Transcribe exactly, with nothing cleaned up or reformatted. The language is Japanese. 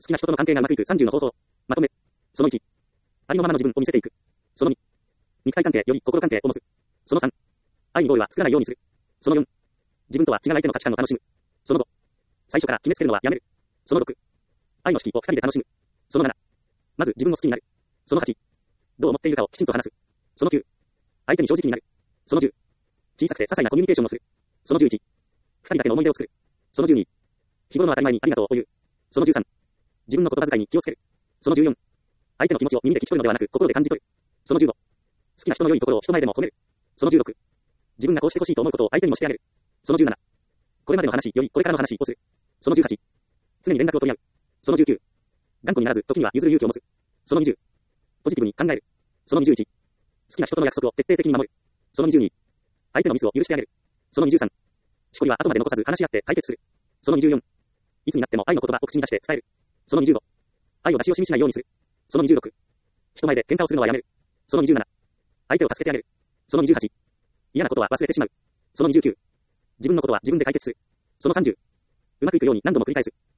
きな人との関係がうまくいくさんじゅうの方法。まとめ。そのいち。ありのままの自分を見せていく。そのに。肉体関係より心関係を持つ。そのさん。愛にゴールは作らないようにする。そのよん。自分とは違う相手の価値観を楽しむ。そのご。最初から決めつけるのはやめる。そのろく。愛の式を二人で楽しむ。そのなな。まず自分を好きになる。そのはち。どう思っているかをきちんと話す。そのきゅう。相手に正直になる。そのじゅう。小さくて些細なコミュニケーションをする。そのじゅういち。二人だけの思い出を作る。そのじゅうに。日頃の当たり前にありがとうを言う。そのじゅうさん。自分の言葉遣いに気をつける。そのじゅうよん。相手の気持ちを耳で聞き取るのではなく心で感じ取る。そのじゅうご。好きな人の良いところを人前でも褒める。そのじゅうろく。自分がこうしてほしいと思うことを相手にもしてあげる。そのじゅうなな。これまでの話よりこれからの話をする。そのじゅうはち。常に連絡を取り合う。そのじゅうきゅう。頑固にならず時には譲る勇気を持つ。そのにじゅう。ポジティブに考える。そのにじゅういち。好きな人との約束を徹底的に守る。そのにじゅうに。相手のミスを許してあげる。そのにじゅうさん。しこりは後まで残さず話し合って解決する。そのにじゅうよん。いつになっても愛の言葉を口に出して伝える。そのにじゅうご。愛を出し惜しみしないようにする。そのにじゅうろく。人前で喧嘩をするのはやめる。そのにじゅうなな。相手を助けてあげる。そのにじゅうはち。嫌なことは忘れてしまう。そのにじゅうきゅう。自分のことは自分で解決する。そのさんじゅう。うまくいくように何度も繰り返す。